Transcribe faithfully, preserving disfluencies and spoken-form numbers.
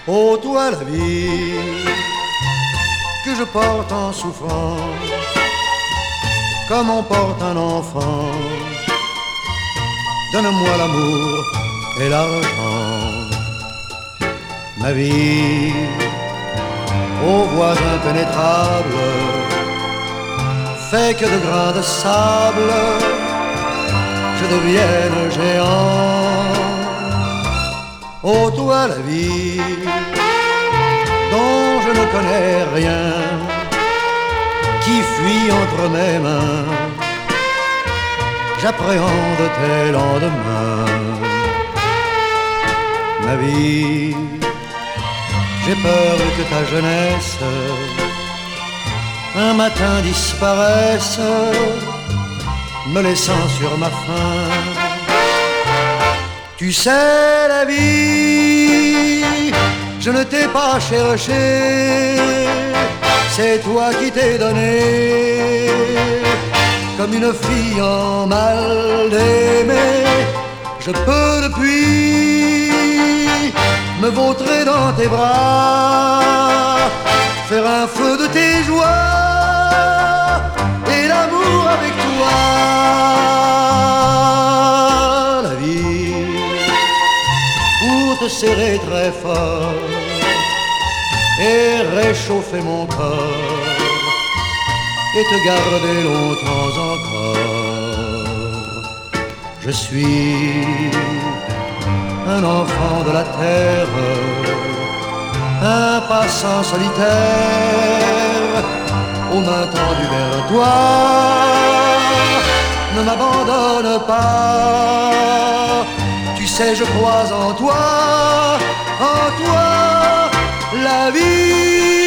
Ô toi la vie que je porte en souffrant, comme on porte un enfant, donne-moi l'amour et l'argent. Ma vie, aux voies impénétrables, fait que de grains de sable je devienne géant. Ô toi la vie dont je ne connais rien, qui fuit entre mes mains, j'appréhende tes lendemains. Ma vie, j'ai peur que ta jeunesse un matin disparaisse, me laissant sur ma faim. Tu sais la vie, je ne t'ai pas cherché, c'est toi qui t'es donné, comme une fille en mal d'aimer. Je peux depuis me vautrer dans tes bras, faire un feu de tes joies et l'amour avec toi. La vie, pour te serrer très fort et réchauffer mon corps et te garder longtemps encore. Je suis un enfant de la terre, un passant solitaire, aux mains tendues vers toi. Ne m'abandonne pas, tu sais je crois en toi, en toi la vie.